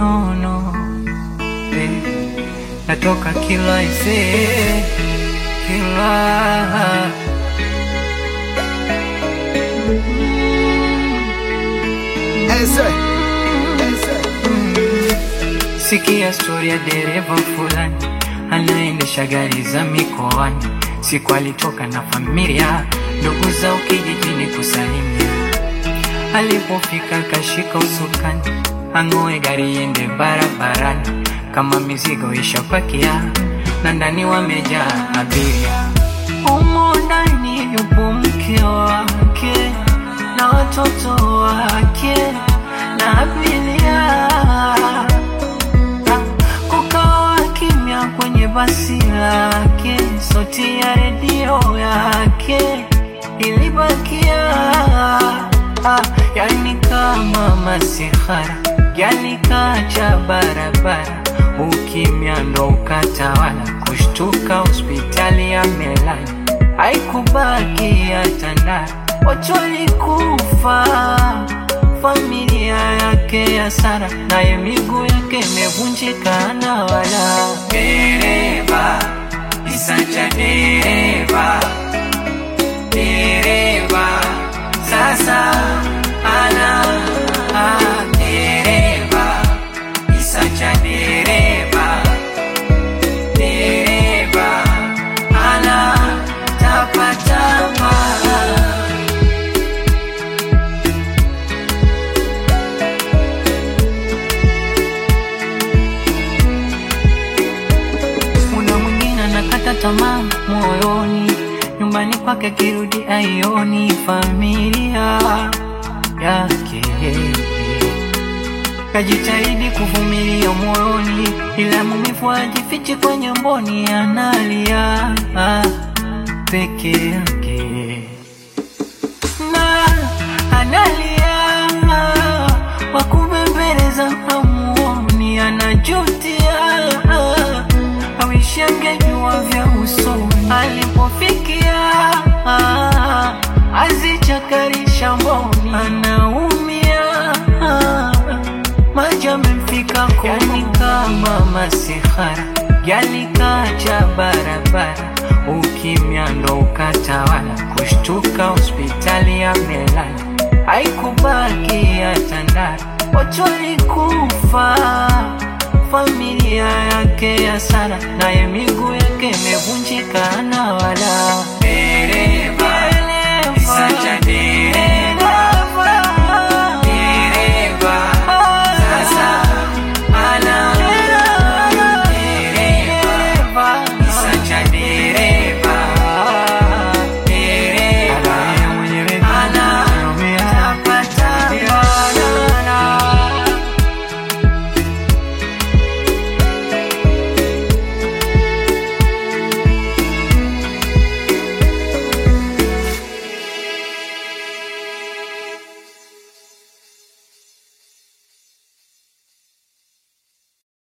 no. Natoka kila kila sikia story ya dereva fulani anaendesha gari za mikoani. Siku alitoka na familia, ndugu zao kijijini kusalimia. Alipofika kashika usukani, ang'oe gari iende barabarani. Kama mizigo ishapakia na ndani wamejaa abiria. Humo ndani yupo mke wake na watoto wake na abiria. Kukawa kimya kwenye basi lake, sauti ya redio yake ilibakia. Yani kama masihara, yani kacha barabara. Ukimya ndo ukatawala, kushtuka hospitali ya Melani. Haikubaki hata ndani, watu walikufa. Familia yake ya Sara, naye miguu yake imevunjika na wala. Dereva, isacha dereva, dereva, sasa ana dereva, isacha dereva, dereva, ana tapatapa. Kuna mwingine anakata tamaa moyoni, nyumbani kwake kirudi aioni familia yake. Kajitahidi kuvumilia moyoni, ila maumivu hajifichi kwenye mboni. Analia peke yake na analia, wakubembeleza hamuoni. Anajutia awishi angejua vya usoni. Alipofikia azichakarisha mboni. Anaumia, maji yamemfika koni kama masihara. Yani kacha barabara, ukimya ndo ukatawala. Kushtuka hospitali ya Melani, haikubaki hata ndani, watu walikufa. Familia yake ya Sara, naye miguu yake imevunjika na wala.